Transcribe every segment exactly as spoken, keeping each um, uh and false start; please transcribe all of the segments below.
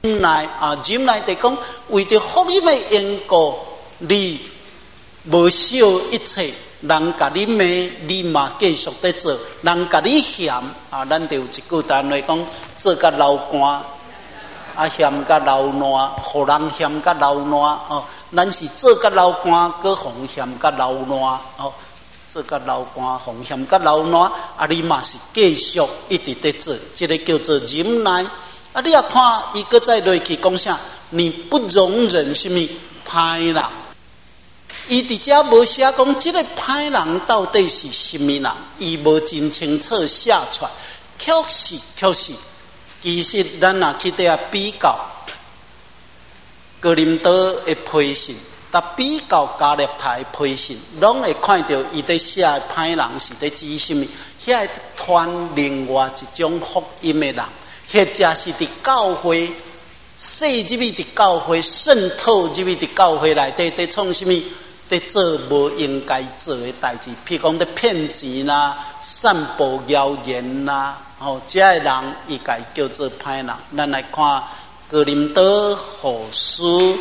来啊，忍耐地讲，为着福音的缘故，你无少一切，人甲你骂，你嘛继续在做；人甲你嫌啊，咱就有一句单话讲，做甲流汗，啊嫌甲流烂，互人嫌甲流烂哦。咱是做甲流汗，搁互嫌甲流烂哦。做甲流汗，互嫌甲流烂，啊你嘛是继续一直在做，这个叫做忍耐。啊，你也看，伊搁再落去讲啥？你不容忍什么歹人？伊伫遮无写讲，这个歹人到底是什么人？伊无真清楚写出来。确实，确实，其实咱若去底下比较，哥林多的批信，甲比较加勒泰的批信，拢会看到伊在写歹人是在指什么？遐传另外一种福音的人。或者是伫教会，渗入去伫教会，渗透入去伫教会内底，伫创什么？伫做无应该做的代志，譬如讲伫骗钱啦、散布谣言啦，吼，这个人伊该叫做歹人。咱来看哥林多后书，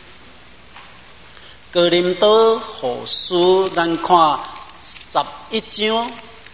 哥林多后书，咱看十一章。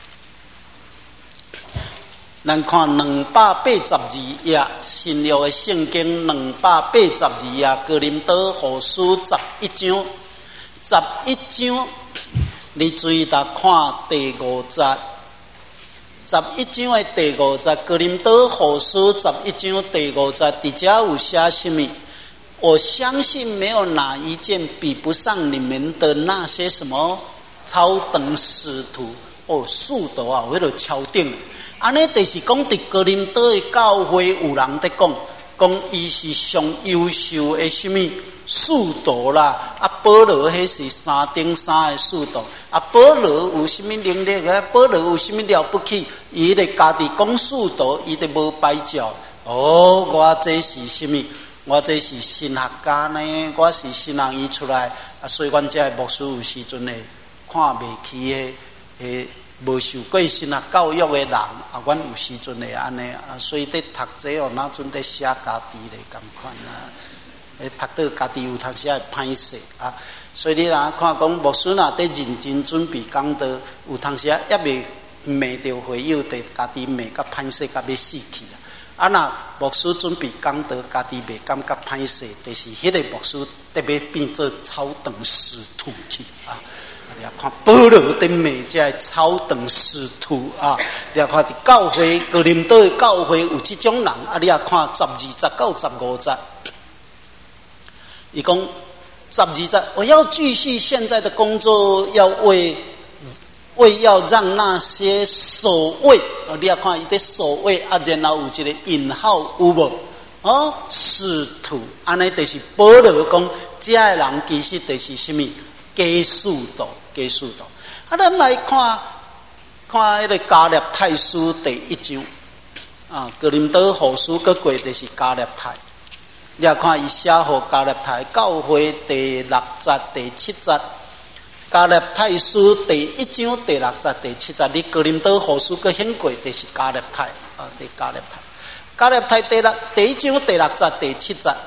咱看两百八十二页新约的圣经，两百八十二页哥林多后书十一章，十一章，你注意来看第五节，十一章的第五节，哥林多后书十一章第五节，底下有写什么？我相信没有哪一件比不上你们的那些什么超等使徒哦，使徒啊，有迄个超顶。安尼就是讲，伫哥林多的教会有人在讲，讲伊是上优秀的什么使徒啦。啊，保罗迄是三顶三的使徒。啊，保罗有什么能力啊？保罗有什么了不起？伊咧家己讲使徒，伊就无拜教。哦，我这是什么？我这是神学家呢？我是神学院出来。啊，所以阮这牧师有时阵会看袂起的诶。无受过神学教育的人，啊，阮有时阵会安尼啊，所以伫读这哦，哪阵伫写家己咧共款啊，诶，读到家己有当时会歹势啊，所以你若看讲牧师若伫认真准备讲道，有当时也袂骂着会友，伫家己骂甲歹势，甲要死去啦。啊，若牧师准备讲道，家己袂感觉歹势，就是迄个牧师特别变做超等使徒去啊。你看保罗的美，这超等使徒啊！你看伫教会哥林多的教会有这种人啊！你看十二节到十五节，伊讲十二节，我要继续现在的工作，要为为要让那些守卫啊！你看伊在守卫啊，然后有一个引号有无？哦，使徒，安尼就是保罗讲，这个人其实就是什么？假使徒，假使徒。啊，咱来看看迄个加勒泰书第一章啊，哥林多后书个过就是加勒泰。你也看伊写互加勒泰教会第六节第七节，加勒泰书第一章第六节第七节，你哥林多后书个很过就是加勒泰啊，第加勒泰。加勒泰第六第一章第六节第七节。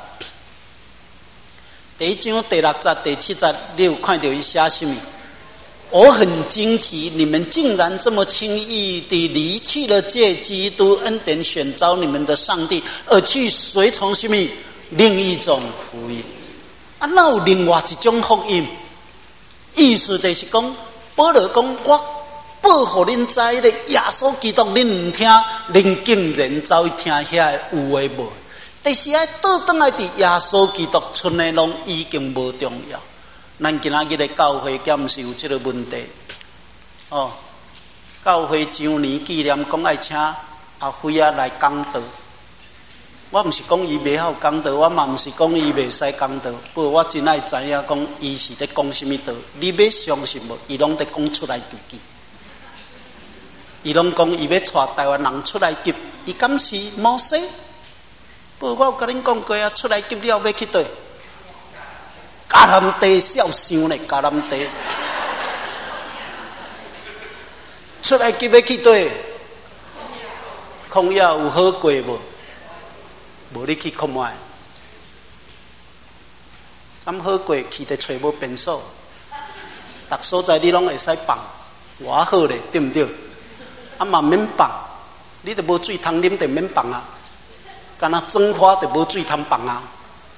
第一章第六节第七节，你有看到伊写什么？我很惊奇，你们竟然这么轻易地离弃了借基督恩典选召你们的上帝，而去随从什么另一种福音？啊，那有另外一种福音，意思就是讲，保罗讲我报互恁知咧，耶稣基督恁唔听，恁竟然走去听遐有诶无？但是啊，倒转来伫耶稣基督剩的拢已经无重要。咱今仔日的教会，敢毋是有这个问题？哦，教会周年纪念讲爱请阿辉啊来讲道。我毋是讲伊袂晓讲道，我嘛毋是讲伊袂使讲道。不过我真爱知影讲伊是咧讲什么道。你要相信无？伊拢在讲出来自己。伊拢讲伊要带台湾人出来集，伊敢是摩西？不过我有甲恁讲过啊，出来急了要去倒？迦南地少想咧，迦南地出来急要去倒？曠野有好过无？ 无你去看卖。咱好过去得找无便所，逐所在你拢会使放，偌好咧，对毋对？啊嘛免放，你都无水通啉，就免放啊。干那装花就无水通放啊。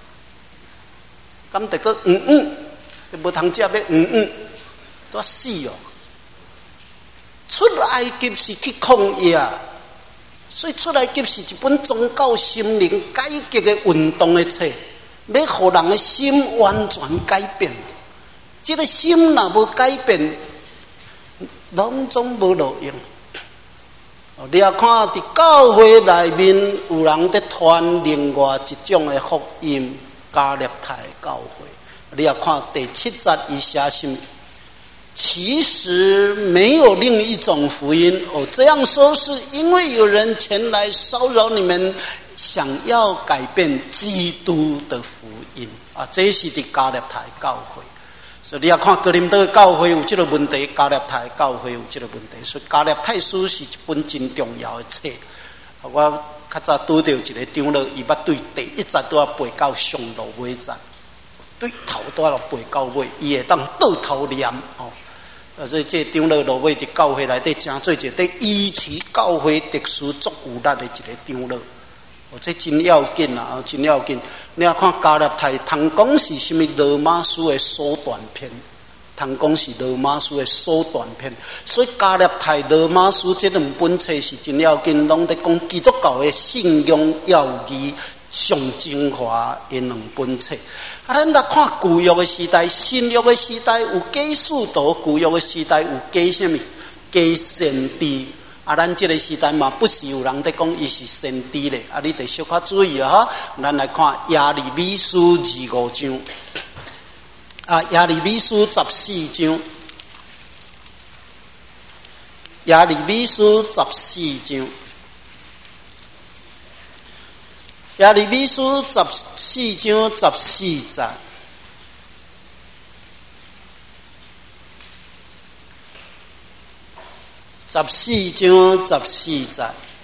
咁得个嗯嗯，就无通食要嗯嗯，多死哦！出埃及是去抗疫啊，所以出埃及是一本宗教心灵改革的运动的册。要互人的心完全改变，这个心若无改变，拢总无路用。你也看伫教会内面有人在传另外一种的福音，加勒泰教会。你也看第七节伊写什么？其实没有另一种福音哦。这样说是因为有人前来骚扰你们。想要改变基督的福音啊，这是伫加勒泰教会。所以你要看哥林多教会有这个问题，加勒泰教会有这个问题。所以加勒泰书是一本真重要的册。我较早拄到一个长老，伊捌对第一节都要背到上落尾节，对头都要背到尾，伊会当倒头念哦。所以这长老落尾伫教会内底真做一个医治教会特殊足有力的一个长老。哦，这真要紧啊！真要紧。你要看加勒泰，通讲是什么？罗马书的缩短篇，通讲是罗马书的缩短篇。所以加勒泰、罗马书这两本册是真要紧，拢在讲基督教的信仰要义、上精华的两本册。啊，咱来看旧约的时代、新约的时代有假使徒，旧约的时代有假什么？假先知。啊，咱这个时代嘛，不是有人在讲伊是先知咧，啊，你得小可注意啊！哈，咱来看亚利米书二五章，啊，亚利米书十四章，亚利米书十四章，亚利米书十四章十四节。十四章十四节，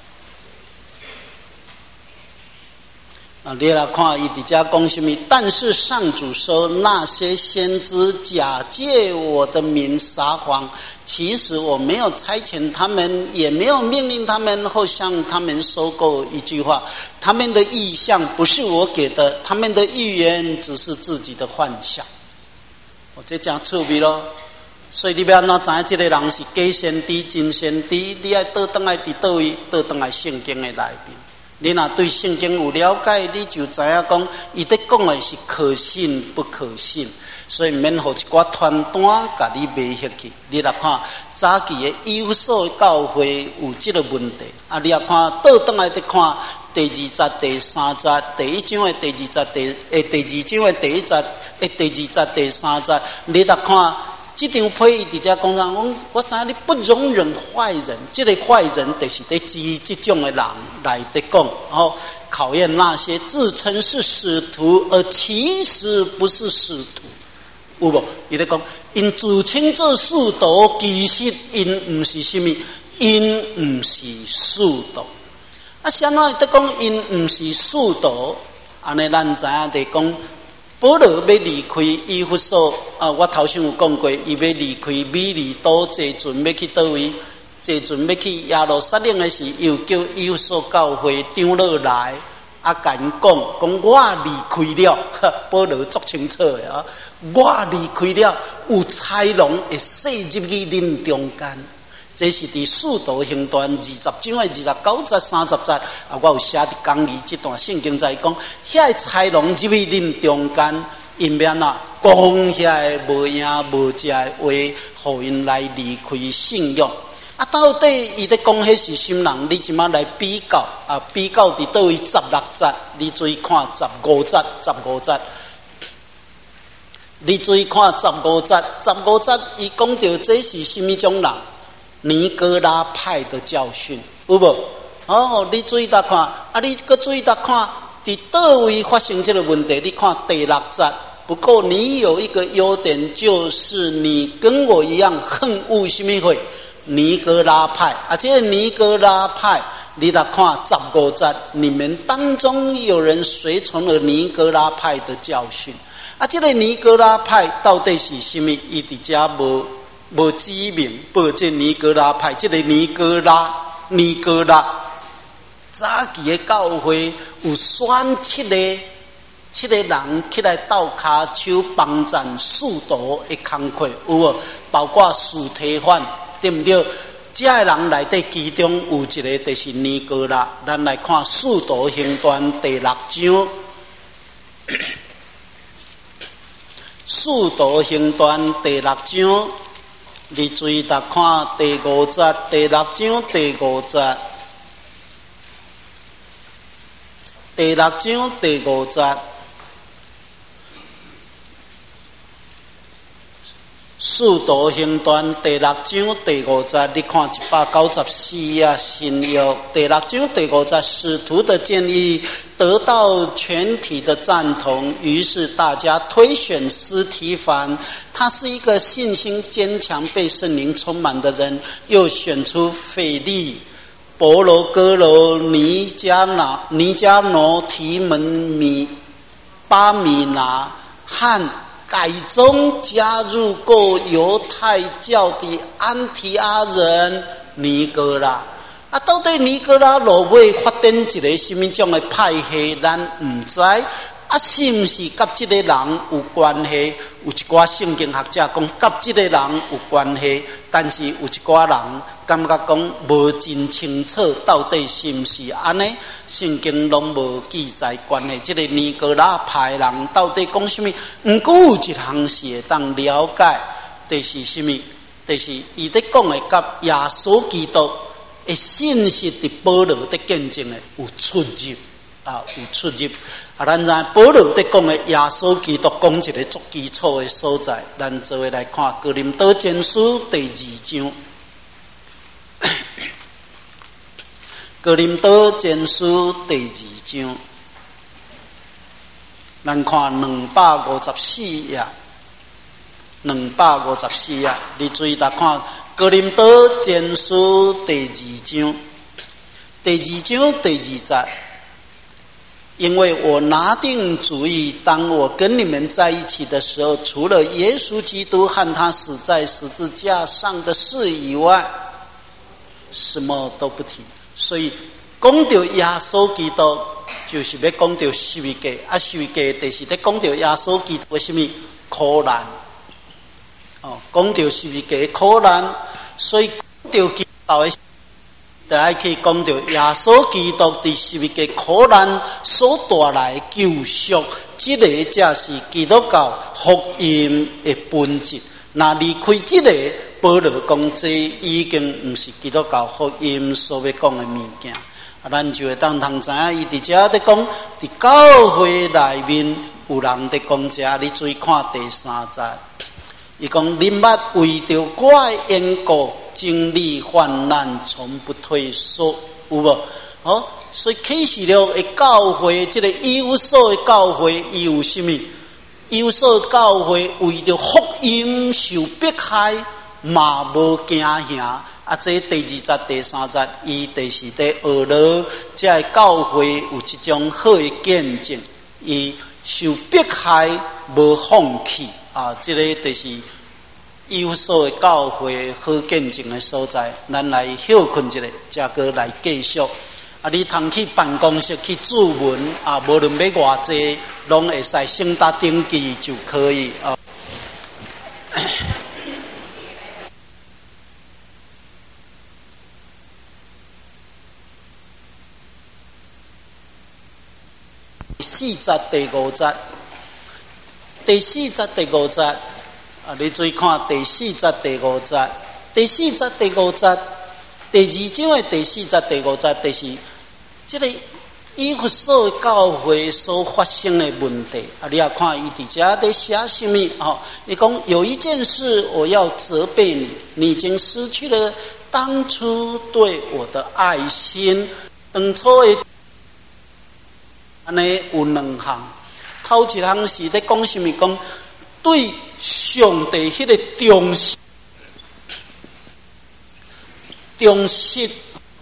啊，你来看，伊直接讲什么？但是上主说，那些先知假借我的名撒谎，其实我没有差遣他们，也没有命令他们，或向他们收购一句话。他们的意象不是我给的，他们的预言只是自己的幻想。我这讲趣味咯。所以你要哪知影这个人是假先知、真先知？你要倒转来伫倒位，倒转来圣经的内面。你若对圣经有了解，你就知影讲，伊在讲的是可信不可信。所以免互一寡传单甲你卖下去。你来看早期的以弗所教会有这个问题，啊，你也看倒转来再看第二节、第三节，第一章的第二节、第诶第二章的第一节、诶第二节、第三节，你来看。这张批直接讲讲，我我知你不容忍坏人，这个坏人就是在指这种的人来在讲，然后考验那些自称是使徒而其实不是使徒，有无？伊在讲，因自称做使徒，其实因唔是什么，因唔是使徒。啊，啥物在讲因唔是使徒？安尼咱知影在讲。保罗要离开以弗所啊，我头先有讲过，伊要离开米利都坐船要去倒位，坐船要去耶路撒冷的时，又叫以弗所教会长老来啊，甲因讲，讲我离开了，保罗足清楚的啊，我离开了，有豺狼会射入去恁中间。这是伫使徒行传二十章的二十九节、三十节啊，我有写伫讲义这段圣经在讲，遐豺狼入去恁中间，因免啊讲遐无影无食的话，互因来离开信仰。啊，到底伊在讲迄是什么人？你即马来比较啊，比较伫倒位十六节，你注意看十五节，十五节。你注意看十五节，十五节伊讲到这是什么种人？尼哥拉派的教训，有无？哦，你注意到看，啊，你搁注意到看，伫倒位发生这个问题？你看第六节。不过你有一个优点，就是你跟我一样恨恶什么会？尼哥拉派啊，这个尼哥拉派你来看十五节，你们当中有人随从了尼哥拉派的教训。啊，这个尼哥拉派到底是什么？伊伫遮无无指明，报这尼哥拉派，这个尼哥拉尼哥拉早期的教会有选七个七个人起来斗骹手帮赞使徒的工课，有无？包括司提反，对不对？这个人内底其中有一个就是尼哥拉。咱来看《使徒行传》第六章，《使徒行传》第六章，你注意来看第五节，第六章第五节，第六章第五节。使徒行传第六章第五节，你看一百九十四啊，新约第六章第五节，使徒的建议得到全体的赞同，于是大家推选司提反，他是一个信心坚强、被圣灵充满的人，又选出腓利、伯罗哥罗、尼加拿、尼加挪、提门米、巴米拿和改宗加入过犹太教的安提阿人尼哥拉。啊，到底尼哥拉落尾发展一个什么种的派系，咱唔知。啊，是唔是甲这个人有关系？有一寡圣经学者讲甲这个人有关系，但是有一寡人感觉讲无真清楚，到底是唔是安尼？圣经拢无记载关系。这个尼哥拉派人到底讲什么？毋过有一项是会当了解，就是什么？就是伊在讲的甲耶稣基督的信息的保罗的见证的有出入啊，有出入。啊，咱知保罗在讲的耶稣基督讲一个足基础的所在，咱做伙来看哥林多前书第二章。哥林多前书第二章，咱看两百五十四页，两百五十四页，你注意来看哥林多前书第二章，第二章第二节。因为我拿定主意，当我跟你们在一起的时候，除了耶稣基督和他死在十字架上的事以外，什么都不提。所以讲到耶稣基督，就是要讲到十字架。啊，十字架就是在讲到耶稣基督的什么苦难。哦，讲到十字架的苦难，所以讲到基督的。就爱去讲到耶稣基督伫十字架苦难所带来救赎，这个才是基督教福音的本质。那离开这个，保罗讲这已经不是基督教福音所要讲的物件。啊，咱就会当通知影，伊伫遮在讲，伫教会内面有人在讲遮，你注意看第三节。伊讲恁捌为着我的缘故经历患难，从不退缩，有无？哦，所以启示录的教会，这个以弗所的教会，伊有什么？以弗所的教会为着福音受迫害，嘛无惊吓。啊，这第二节、第三节，伊就是在学了，这个教会有一种好的见证，伊受迫害无放弃。啊，这个就是以弗所的教会好见证的所在，咱来休困一下，再过来继续。啊，你通去办公室去注文啊，无论要偌济，拢会使先打登记就可以啊。四节第五节。第四节第五节，啊，你注意看第四节第五节，第四节第五节，第二章的第四节第五节，就是这个以弗所教会所发生的问题。啊，你要看伊伫遮在写什么？哦，伊讲有一件事我要责备你，你已经失去了当初对我的爱心。当初的安尼有两项。头一项是在讲什么？讲对上帝迄个重视、重视，迄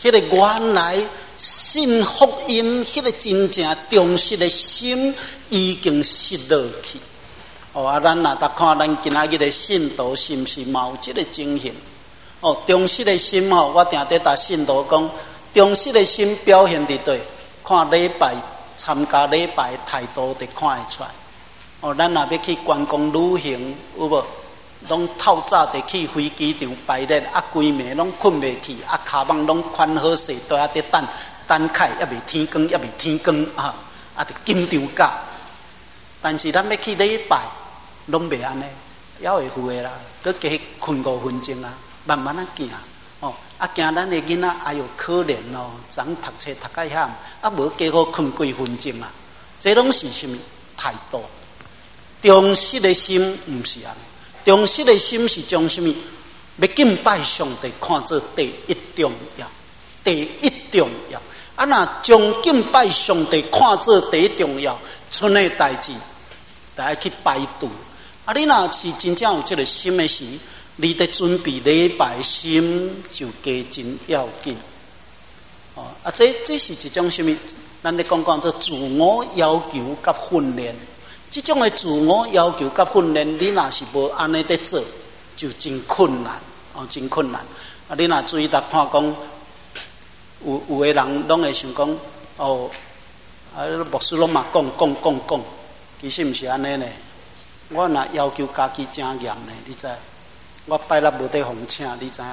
迄个原来信福音，迄个真正忠实的心已经失落去。哦啊，咱若搭看咱今仔日的信徒是毋是嘛有即个情形？哦，忠实的心哦，我定得搭信徒讲，忠实的心表现伫对，看礼拜参加礼拜的态度就看会出来。哦，咱若要去观光旅行，有无？拢透早就去飞机场排列，啊，规暝拢困袂去，啊，骹蠓拢宽好势，都啊伫等等开，还未天光，还未天光啊，啊，就紧张甲。但是咱要去礼拜，拢袂安尼，还会赴的啦，佮加困五分钟啊，慢慢啊行。哦，啊，惊咱的囡仔哎哟可怜哦，昨读册读甲遐，啊，无加好困几分钟啊，这拢是什么态度？忠实的心毋是安尼。忠实的心是将什么？要敬拜上帝看作第一重要，第一重要。啊，若将敬拜上帝看作第一重要，剩的代志，就要去排队。啊，你若是真正有这个心的时，你得准备礼拜心就加真要紧。哦，啊，这这是一种什么？咱咧讲讲做自我要求甲训练。这种的自我要求甲训练，你若是无安尼在做，就真困难哦，真困难。啊，你若注意搭看讲，有有的人拢会想讲，哦，啊，牧师拢嘛讲讲讲讲，其实毋是安尼呢。我若要求家己真严呢，你知？我拜六无得奉请，你知影？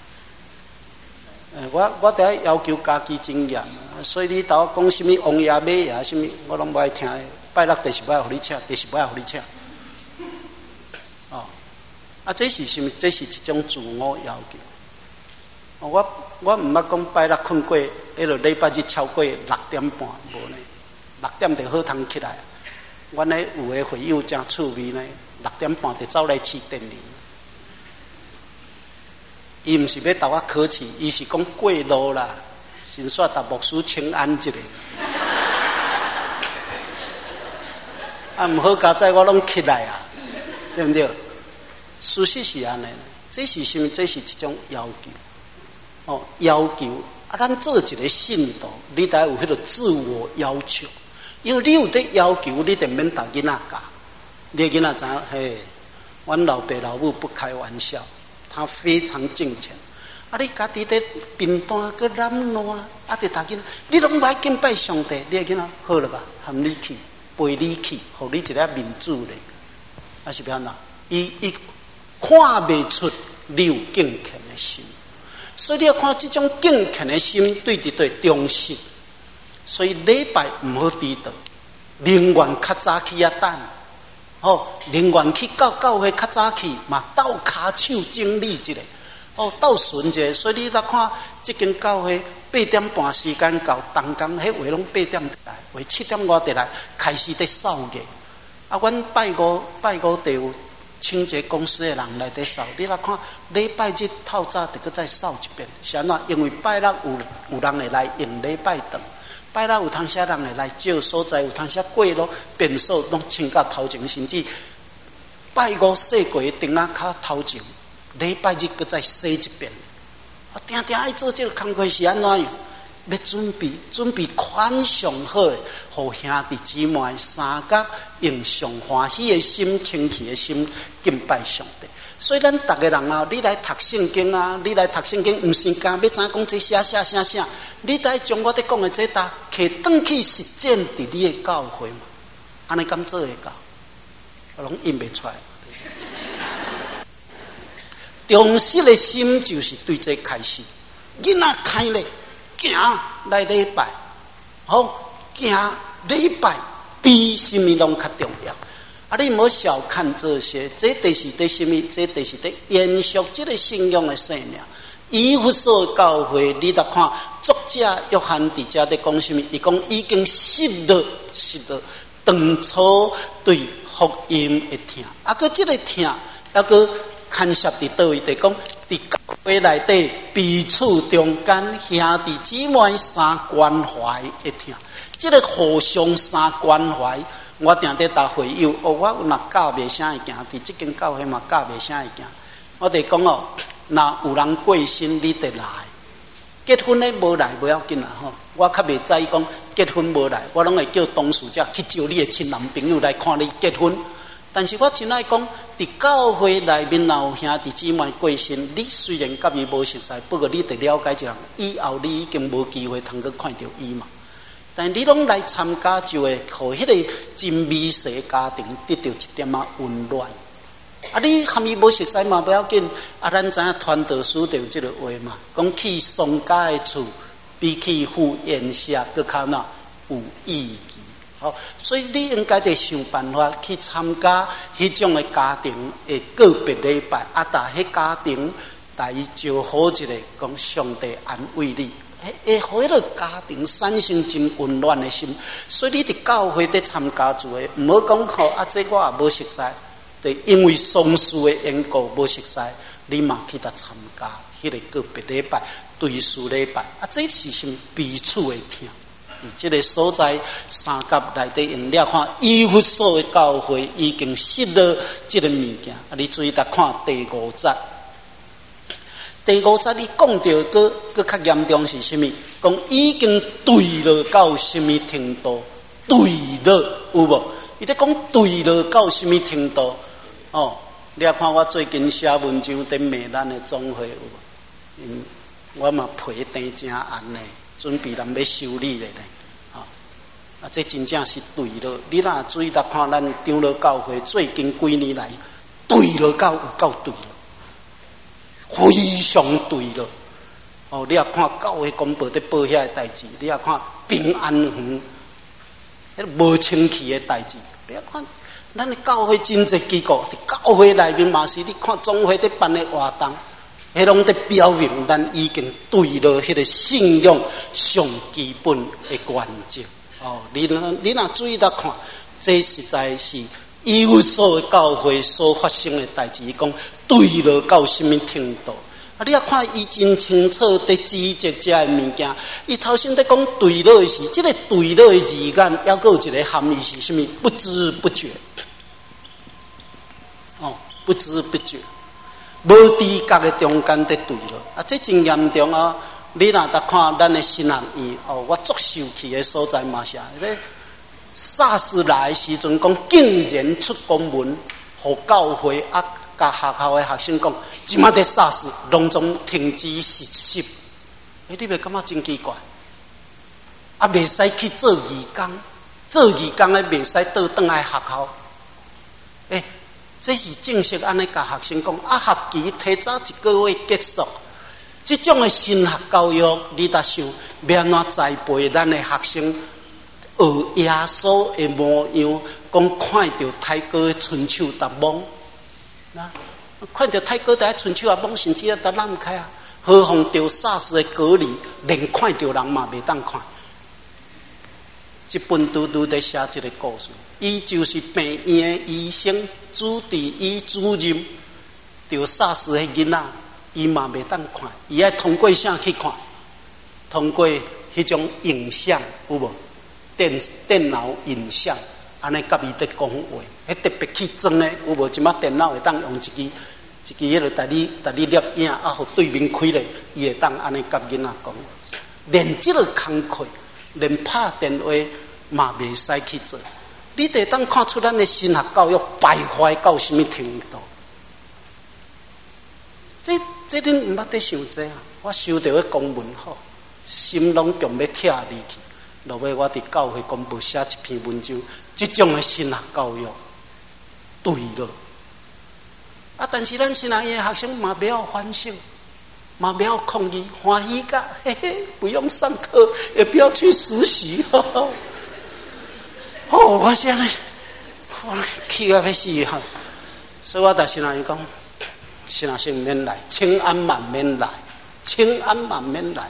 诶，我我得要求家己真严，所以你头我讲什么王爷马爷什么，我拢不爱听。拜六就是不要互你请，就是不要互你请。哦，啊，这是什么？这是一种自我要求。哦，我我唔捌讲拜六困过，迄落礼拜日超过六点半，无呢，六点就好通起来。阮咧有诶会友真趣味呢，六点半就走来试电铃。伊毋是要逗我考试，伊是讲过路啦，先煞搭牧师请安一下。啊，唔好加在我拢起来啊，对不对？事实是安尼，这是什么？这是一种要求。哦，要求啊，咱做一个信徒，你得有迄个自我要求，因为你有得要求，你就免搭囡仔教。你囡仔知影，嘿，阮老爸老母不开玩笑，他非常敬虔。啊，你家己在平淡个染烂，啊，伫搭囡仔，你拢不爱敬拜上帝，你囡仔好了吧？含你去。陪你去，互你一个民主咧，啊是变哪？伊伊看袂出你有敬虔的心，所以你要看这种敬虔的心对伫对忠实。所以礼拜唔好迟到，宁愿较早起啊等，哦，宁愿去到教会较早去嘛，斗骹手整理一下，哦，斗顺一下。所以你来看这间教会。八点半时间到，东工迄话拢八点来，话七点外得来开始在扫个。啊，阮拜五拜五就有清洁公司的人来在扫。你来看礼拜日透早就搁再扫一遍，是安怎？因为拜六有有人会来用礼拜堂，拜六有通些人会来借所在，有通些过路便所拢清到头前，甚至拜五洗过的顶仔骹头前，礼拜日搁再洗一遍。我定定爱做这个工作是安怎样？要准备准备款上好的，互兄弟姊妹三角用上欢喜的心、清气的心敬拜上帝。所以咱逐个人啊，你来读圣经啊，你来读圣经，毋是讲要知讲这写写写写，你得将我哋讲的这搭，摕转去实践伫你的教会嘛。安尼敢做会到？我拢印袂出来。忠实的心就是对这开始，囡仔开咧，行来礼拜，好行礼拜比什么拢较重要。啊，你莫小看这些，这就是对什么？这就是对延续这个信仰的生命。以弗所教会，你来看作者约翰伫遮在讲什么？伊讲已经失落，失落当初对福音的听，啊，个这个听，啊个。牵涉伫倒位，就讲伫教会内底彼此中间兄弟姊妹相关怀一听，这个互相相关怀，我定得答会友哦，我若教袂啥会行，伫即间教会嘛教袂啥会行。我哋讲哦，若有人过身，你得来， 结婚咧无来不要紧啦吼，我较袂在意讲结婚无来，我拢会叫董事长去招你的亲男朋友来看你结婚。但是我真爱讲，伫教会内面若有兄弟姊妹过身，你虽然甲伊无熟悉，不过你得了解一人，以后你已经无机会通去看到伊嘛。但你拢来参加，就会互迄个真美实家庭得到一点仔温暖。啊，你含伊无熟悉嘛，不要紧。啊，咱知影传道书就有即个话嘛，讲去丧家的厝，比去赴宴舍更较哪有意义。好，所以你应该得想办法去参加迄种的家庭的个别礼拜，啊，但迄家庭来招好一个，讲上帝安慰你，会互迄个家庭产生真温暖的心。所以你伫教会伫参加做诶，毋好讲吼啊，这我也无熟悉，就因为丧事的缘故无熟悉，你嘛去搭参加迄个个别礼拜、对事礼拜，啊，这是什么彼此的听。这个所在三甲内底用了看，以弗所的教会已经失了这个物件。啊，你注意来看第五节，第五节你讲到个个较严重是什么？讲已经对了到什么程度？对了有无？伊咧讲对了到什么程度？哦，你啊看我最近写文章伫骂咱的总会有无？嗯，我嘛皮底真红呢，准备人要修理咧呢。啊，这真正是对了。你若注意来看，咱长老教会最近几年来，对了到有够对了，非常对了。哦，你也看教会公布在报遐个代志，你也看平安园，迄无清气的代志。你也看，咱的教会真济机构，伫教会内面嘛是，你看总会伫办的活动，迄拢伫表明咱已经对了迄个信仰上基本的原则。哦，你你若注意到看，这实在是以弗所的教会所发生的代志，讲对了到什么程度？啊，你要看伊真清楚在指责这个物件。伊头先在讲对了的时，这个对了的字眼，还佫有一个含义是什么？不知不觉。哦，不知不觉，无知觉的中间在对了。啊，这真严重啊！你若搭看咱的新学院哦，我足受气的所在嘛是啊，这SARS时来的时阵讲，竟然出公文，互教会啊，甲学校的学生讲，即马在SARS拢总停止实习。哎，你袂感觉真奇怪？啊，袂使去做义工，做义工的袂使倒转来学校。哎，这是正式安尼甲学生讲，啊，学期提早一个月结束。这种的新学教育，你得想要安怎栽培咱的学生学耶稣的模样？讲看到太哥的春手搭懵，那看到太哥在春手啊懵，甚至啊搭烂开啊，何况着SARS的隔离，连看到人嘛袂当看。这本拄拄在写这个故事，伊就是病院的医生主治医主任，着SARS的囡仔。伊嘛袂当看，伊爱通过啥去看？通过迄种影像有无？电电脑影像，安尼甲伊在讲话，迄特别去装诶有无？即马电脑会当用一支一支迄个带你带你摄影，啊，互对面开咧，伊会当安尼甲囡仔讲。连即个工课，连拍电话嘛袂使去做。你得当看出咱诶新学教育败坏到什么程度？这这恁毋捌得想这啊！我收到个公文吼，心拢强要拆离去。落尾我伫教会公布写一篇文章，这种的新学教育对了。啊，但是咱新学院的学生嘛不要反省，嘛不要抗议，欢喜个，嘿嘿，不用上课，也不要去实习，呵呵。哦，我现在我气啊要死哈！所以我对新学院讲。新学生免来，千安万免来，千安万免来。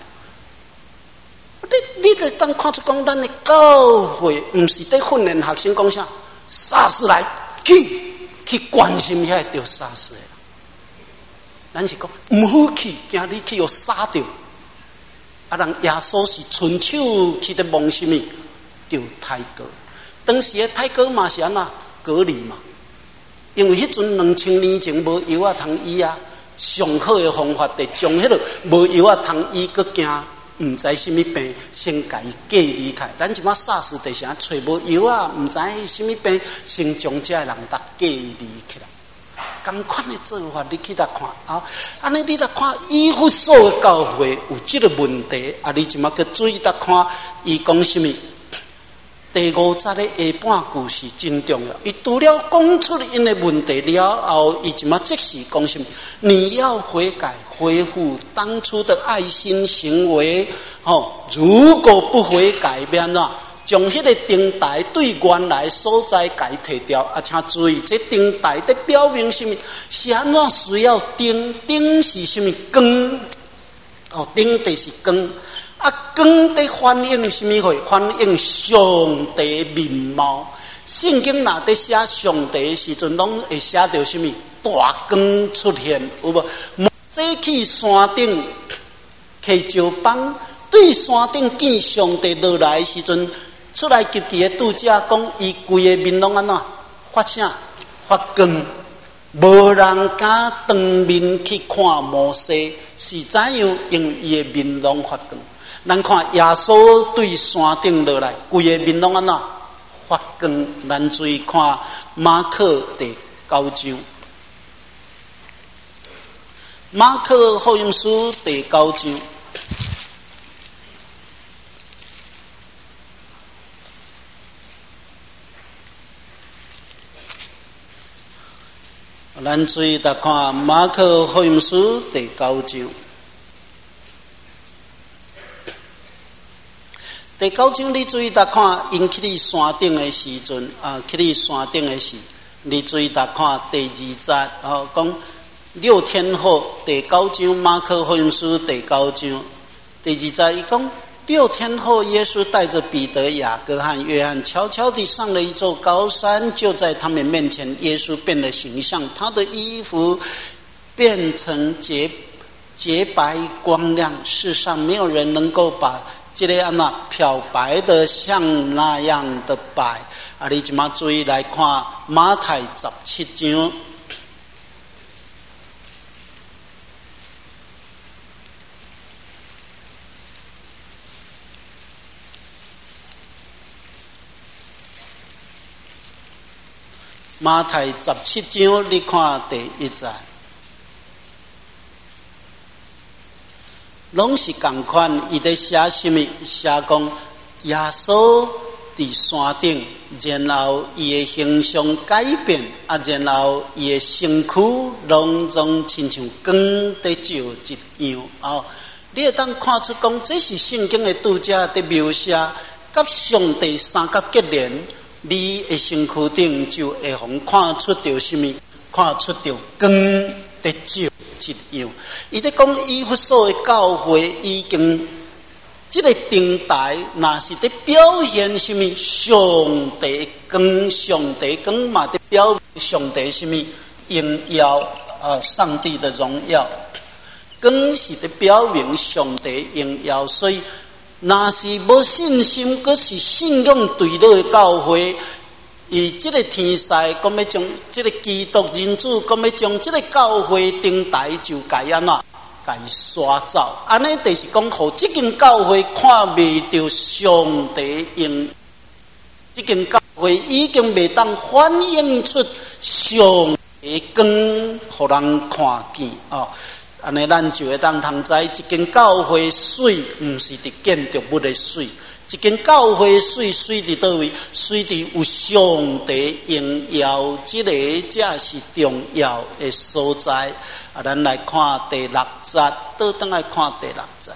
你你得当看出讲，咱的教会唔是在训练学生讲啥，SARS来去去关心遐着SARS的。咱是讲唔好去，惊你去又杀掉。啊，人耶稣是伸手去伫望什么？着太哥。当时的太哥嘛是安那隔离嘛。因为迄阵两千年前无药啊通医啊， 上好的方法，得将迄个无药啊通医，佮惊毋知什么病，先甲伊隔离开。咱即马SARS是啥？找无药啊，毋知什么病，先将遮人搭隔离起来。同款的做法，你去搭看啊，安尼你搭看以弗所的教会有即个问题，啊，你即马佮注意搭看，伊讲什么？第五节的下半句是真重要。伊除了讲出因的问题了后，伊即马即时讲什么？你要悔改，恢复当初的爱心行为。哦，如果不悔改，变怎？将迄个灯台对原来所在改摕掉。啊，请注意，这灯台在表明什么？是安怎需要灯？灯是什么？光。哦，灯就是光。啊，光在反映什么会？反映上帝面貌。圣经若在写上帝的时阵，拢会写到什么？大光出现，有无？这去山顶去招帮，对山顶见上帝落来的时阵，出来及其的拄则讲，伊规个面拢安怎？发啥？发光。无人敢当面去看摩西，是怎样？因为伊的面拢发光。咱看耶稣对山顶落来，规个面拢安怎发光？咱注意看马可第九章，马可福音书第九章，咱注意来看马可福音书第九章。第九章，你注意来看，因去你山顶的时阵，啊，去你山顶的时，你注意来看第二节，啊，讲六天后，第九章马可福音书第九章第二节，伊讲六天后，耶稣带着彼得、雅各和约翰，悄悄地上了一座高山，就在他们面前，耶稣变了形象，他的衣服变成洁洁白光亮，世上没有人能够把这个安那漂白的像那样的白。啊，你即马注意来看马太十七章，马太十七章，你看第一节。拢是同款，伊在写什么？写讲耶稣伫山顶，然后伊的形象改变，啊，然后伊的身躯拢总亲像光在照一样。哦，你会当看出讲，这是圣经的读者在描写，甲上帝三角结连，你的身躯顶就会互看出到什么？看出到光在照。一样，伊在讲以弗所的教会已经，这个灯台那是在表现什么？上帝跟上帝跟嘛在表现上帝什么荣耀啊？上帝的荣耀，更是在表明上帝荣耀。所以，那是无信心，搁是信仰对落的教会。以这个天使，讲要将这个基督人子，讲要将这个教会灯台就该安怎，该刷走。安尼就是讲，互这间教会看未到上帝应，这间教会已经未当反映出上帝光，互人看见哦。安尼咱就会当通知，这间教会水，毋是伫建筑物的水。一间教会水水伫倒位？水伫有上帝荣耀，这个才是重要的所在。啊，咱来看第六节，倒转来看第六节。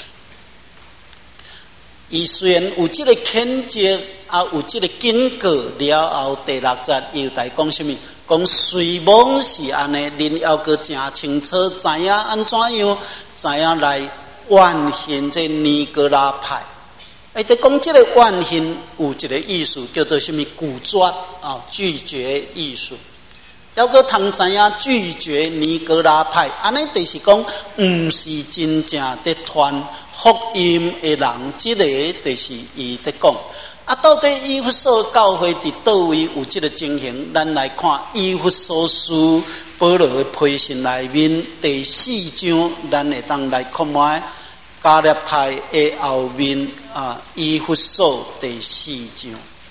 伊虽然有这个谴责，啊有这个警告了后，第六节又在讲什么？讲随望是安尼，恁要个真清楚，知影安怎样，知影来完现这尼哥拉派。哎，在讲这个万幸有一个艺术叫做什么？拒绝啊，拒绝艺术。要个通知影拒绝尼哥拉派，安尼就是讲，唔是真正在传福音的人，这个就是伊在讲。 啊，到底以弗所教会伫倒位有这个情形？咱来看以弗所书保罗的批信内面第四章，咱会当来看卖加勒泰的后面啊，以弗所第四章，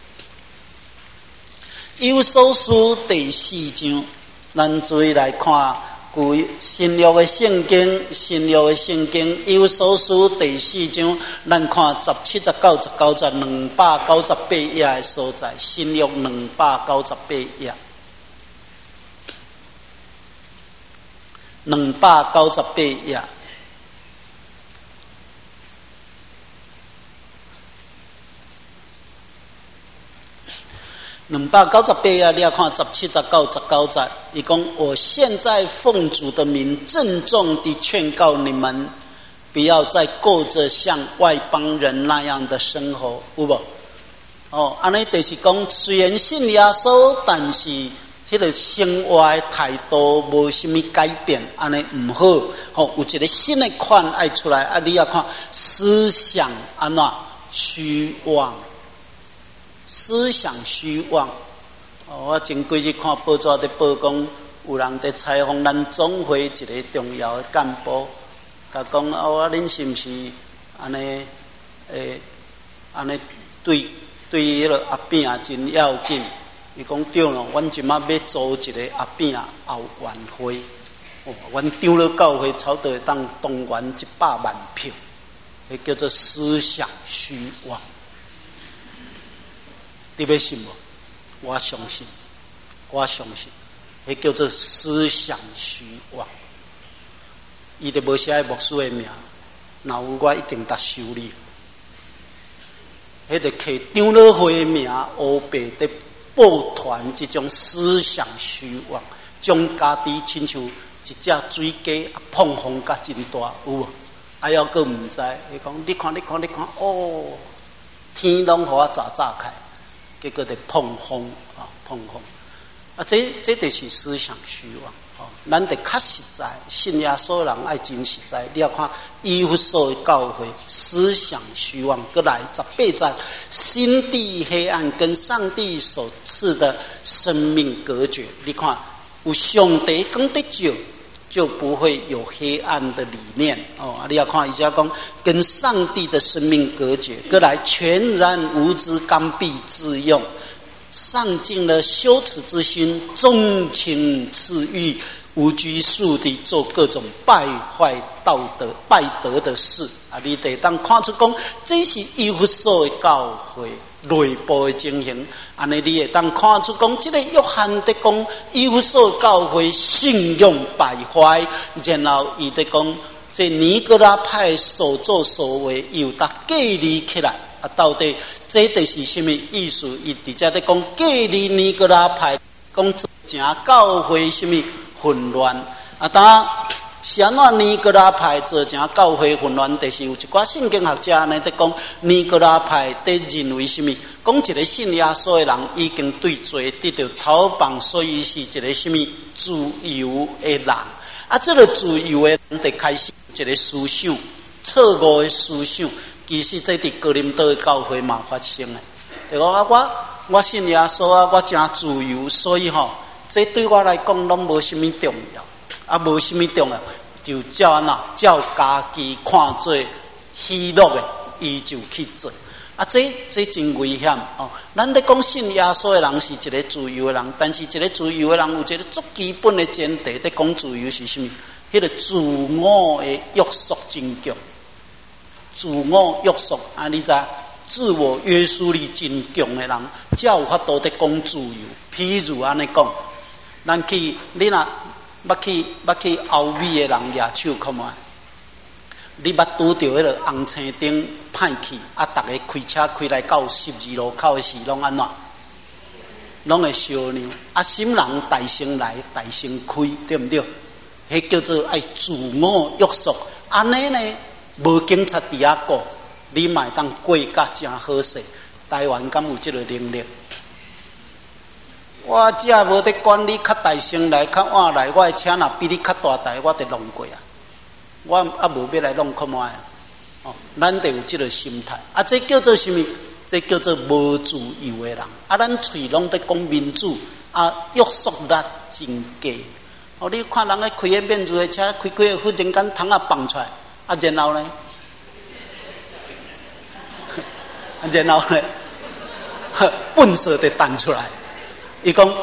以弗所书第四章，咱注意来看。故新约的圣经，新约的圣经，以弗所书第四章，咱看十七、十九、十九节两百九十八页的所在，新约两百九十八页，两百九十八页。两百九十八页，你要看十七、十九、十九节，伊讲：我现在奉主的名，郑重地劝告你们，不要再过着像外邦人那样的生活，有无？哦，安尼就是讲，虽然信耶稣，但是迄个生活的态度无什么改变，安尼唔好。哦，有一个新的款爱出来，啊，你要看思想安怎虚妄。思想虚妄，哦，我前几日看报纸在报讲，有人在采访咱总会一个重要的干部，甲讲啊，我恁是毋是安尼？诶，安尼对对迄个阿扁啊真要紧？伊讲对咯，阮即马要组一个阿扁啊后援会，哦，阮丢了教会，差不多当动员一百万票，迄叫做思想虚妄。你要信无？我相信，我相信，迄叫做思想虚妄。伊就无写牧师的名，若有我一定答收你。迄个摕长老会的名，黑白的抱团这种思想虚妄，将家己亲像一只水鸡碰风甲真大，有无？还要个唔知，伊讲你看你看你看，哦，天拢互我炸炸开。结果就碰风啊，碰风啊！这这就是思想虚妄哦。咱得较实在，信耶稣人爱真实在。你要看以弗所教会思想虚妄，过来十八节，心地黑暗，跟上帝所赐的生命隔绝。你看，有上帝讲得久，就不会有黑暗的理念哦。你要看一下讲，跟上帝的生命隔绝，过来全然无知，刚愎自用，丧尽了羞耻之心，纵情私欲，无拘束地做各种败坏道德、败德的事啊！你得当看出讲，这是以弗所的教会内部的情形。安尼你会当看出讲，这个约翰在讲以弗所教会信仰败坏，然后伊在讲这尼哥拉派所作所为又得建立起来啊！到底这就是什么意思？伊直接在讲建立尼哥拉派，讲正教会什么混乱啊？当然。是安怎尼哥拉派做成教会混乱？就是有一寡圣经学者呢，在讲尼哥拉派在认为什么？讲一个信耶稣的人已经对罪得到逃亡，所以是一个什么自由的人。啊，这个自由的人就开始一个思想，错误的思想。其实这伫哥林多的教会嘛发生的。就讲啊，我我信耶稣啊，我真自由，所以吼，这对我来讲拢无什么重要。啊，无什么重要，就照安那照家己看做喜乐的，伊就去做。啊，这这真危险哦！咱咧讲信耶稣的人是一个自由的人，但是一个自由的人有一个最基本的前提，在讲自由是什么？迄、那个自我的约束真强，自我约束啊，你知？自我约束力真强的人，才有法度在讲自由。譬如安尼讲，咱去你若。捌去捌去欧美的人举手看卖，你捌拄着迄个红青灯歹去，啊，逐个开车开来到十字路口的时，拢安怎？拢会烧娘，啊，心人大声来，大声开，对毋对？迄叫做爱自我约束。安尼呢，无警察伫遐顾，你嘛当过甲真好势。台湾敢有即个能力？我只无得管你较大声来，较晚来，我的车若比你较大台，我得弄过啊！我啊无要来弄看卖啊！哦，咱得有这个心态啊！这叫做什么？ 这叫做无自由的人。啊，咱嘴拢在讲民主，啊，约束力真低。哦，你看人家开个免治的车，开开忽然间窗啊放出来，啊，然后呢？然后呢？粪扫就弹出来。伊讲，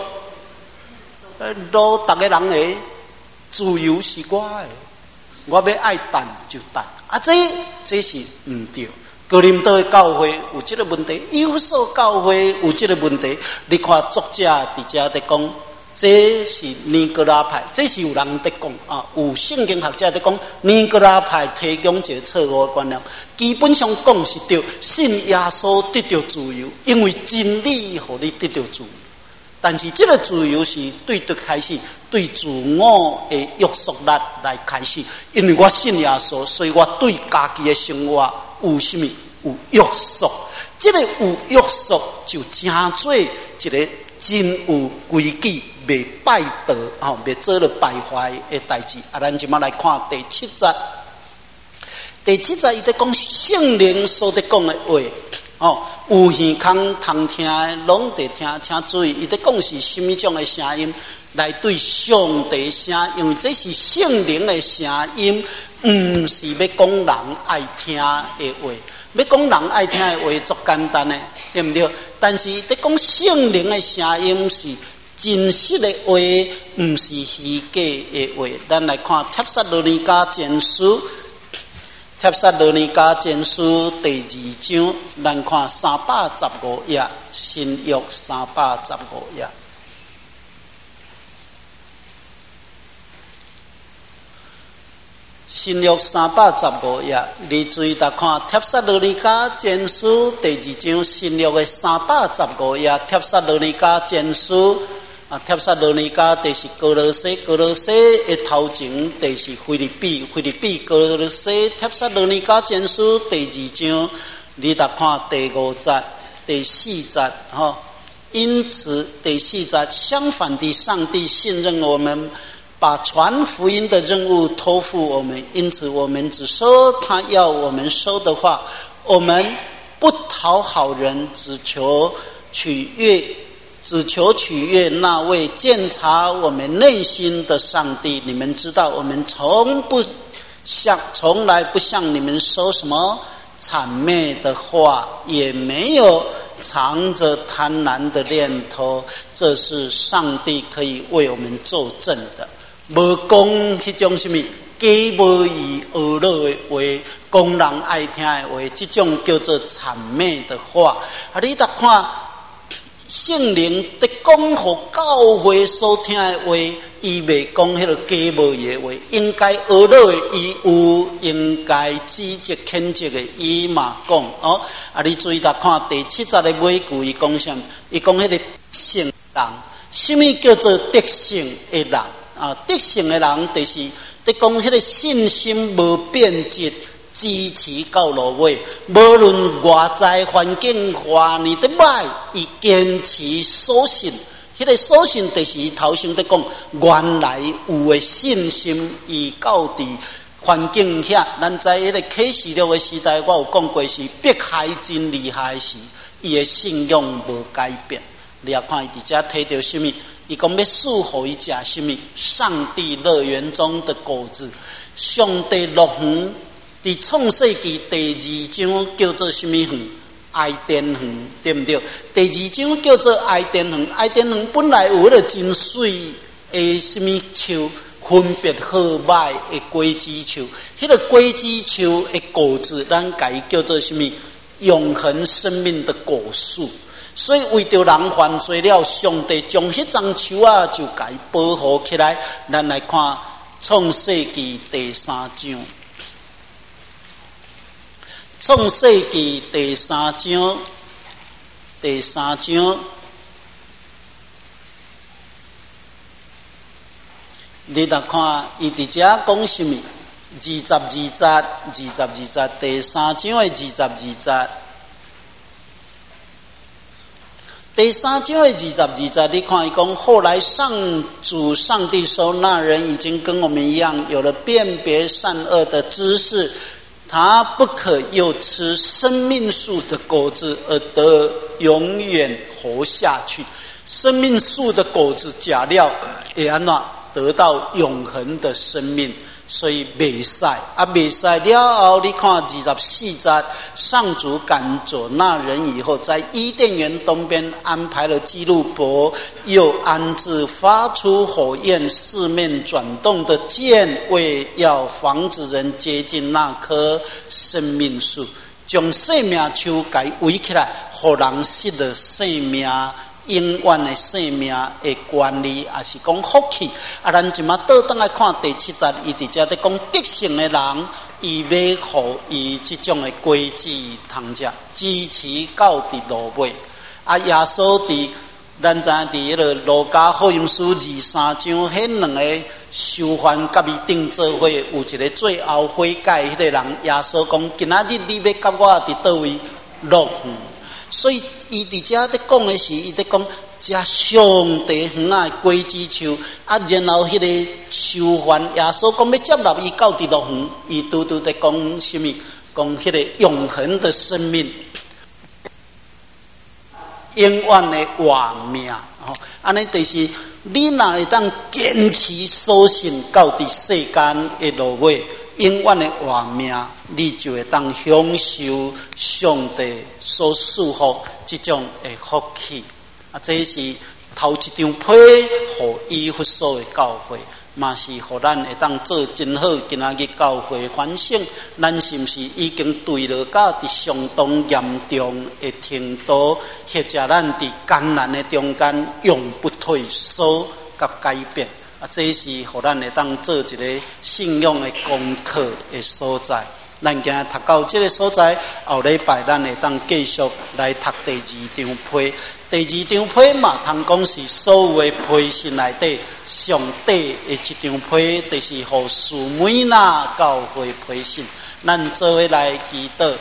都逐个人的自由是我的，我要爱弹就弹。啊，这这是唔对。哥林多的教会有这个问题，有所教会有这个问题。你看作者伫遮在讲，这是尼哥拉派，这是有人在讲啊，有圣经学者在讲，尼哥拉派提供一个错误的观念。基本上讲是对，信耶稣得到自由，因为真理互你得到自由。但是这个自由是对得开始对自我的约束力来开始，因为我信耶稣，所以我对家己的生活有什么有约束。这个有约束就成做一个真有规矩，袂败道啊，袂做了败坏的代志。啊，咱今麦来看第七节。第七节伊在讲圣灵所在讲的话。哦，有耳孔通听的，拢得听，请注意，伊在讲是什么种的声音来对上帝的声，因为这是圣灵的声音，唔是要讲人爱听的话。要讲人爱听的话，足简单的，对不对？但是在讲圣灵的声音是真实的话，唔是虚假的话。咱来看帖撒罗尼迦前书。帖撒罗尼迦前书第二章，咱看三百十五页，新约三百十五页。新约三百十五页，你注意来看帖撒罗尼迦前书第二章，新约的三百十五页，帖撒罗尼迦前书。啊，帖撒罗尼迦就是哥罗西，哥罗西的头前就是腓立比，腓立比哥罗西，帖撒罗尼迦前书第二章，你来看第五节、第四节，哈。因此，第四节相反的，上帝信任我们，把传福音的任务托付我们，因此我们只说他要我们说的话，我们不讨好人，只求取悦。只求取悦那位鉴察我们内心的上帝。你们知道，我们从不向，从来不向你们说什么谄媚的话，也没有藏着贪婪的念头。这是上帝可以为我们作证的。无讲迄种什么假无义恶乐的话，讲人爱听的话，这种叫做谄媚的话。啊，你来看。圣灵在讲互教会所听的话，伊未讲迄个假无义的话，应该恶乐的伊有，应该指责谴责的伊嘛讲哦。啊，你注意来看第七节的尾句，伊讲啥？伊讲迄个德性人，什么叫做德性的人啊？德性的人就是在讲迄个信心无变质。支持到落尾，无论外在环境偌尼的歹，伊坚持所信。迄、那个所信就是伊头先在讲，原来有的信心，伊到伫环境遐。咱在迄个启示录的时代，我有讲过是迫害真厉害时，伊的信仰无改变。你也看伊伫遮提到什么？伊讲要赐互伊食什么？上帝乐园中的果子，上帝乐园。伫创世纪第二章叫做什么园？爱甸园，对不对？第二章叫做爱甸园，爱甸园本来有迄个真水的什么树，分别好歹的果子树，迄、那个果子树的果子，咱改叫做什么？永恒生命的果树。所以为着人犯罪了，上帝将迄张树啊就改保护起来。咱来看创世纪第三章。创世纪第三章，第三章，你来看，伊伫遮讲什么？二十二节，二十二节，第三章的二十二节，第三章的二十二节，你看伊讲，后来上主上帝说，那人已经跟我们一样，有了辨别善恶的知识。 他不可又吃生命树的果子而得永远活下去。生命树的果子假料会安怎得到永恒的生命？所以袂使啊，袂使了后，你看二十四节，上主赶走那人以后，在伊甸园东边安排了基路伯，又安置发出火焰、四面转动的剑，为要防止人接近那棵生命树，将生命树给围起来，互人失了生命。永远的生命的管理，也是讲福气。啊，咱即马倒转来看第七节，伊伫遮在讲德性的人，伊要互伊即种的果子通食，支持到伫落尾。啊，耶稣伫咱知伫迄个路加福音书二三章，迄两个受犯甲伊顶做伙，有一个最后悔改迄个人，耶稣讲：今仔日你要甲我伫倒位落雨。所以，伊伫遮在讲的是，伊在讲食上帝园仔的果子树，啊，然后迄个受犯耶稣讲要接纳伊到地乐园，伊拄拄在讲什么？讲迄个永恒的生命，永远的活命。吼，安尼就是你若会当坚持所信到伫世间的落尾。永远的活命，你就会当享受上帝所赐福这种的福气。啊，这是头一张批互以弗所的教会，嘛是互咱会当做真好。今仔日教会反省，咱是毋是已经对落到伫相当严重的程度，或者咱伫艰难的中间永不退缩甲改变。啊，这是互咱会当做一个信仰的功课的所在。咱今日读到这个所在，后礼拜咱会当继续来读第二张批。第二张批嘛，通讲是所有的批信内底上底的一张批，就是互士每那教会批信。咱做伙来祈祷，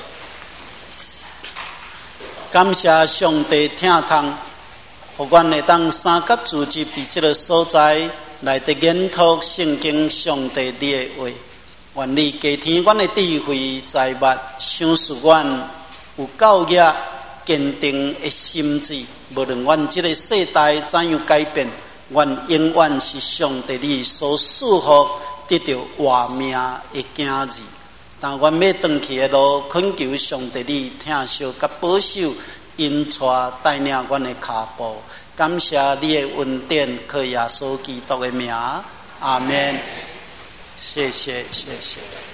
感谢上帝听通，互阮会当三甲自集伫这个所在。来得研读圣经上帝你的话，愿你加添阮的智慧财物，赏赐阮有教育坚定的心智。无论阮这个世代怎样改变，阮永远是上帝你所赐福得到活命的囝儿。但阮要转去的路，恳求上帝你听受甲保守，引带带领阮的脚步。感谢你的恩典，靠耶稣基督的名，阿们。谢谢，谢谢。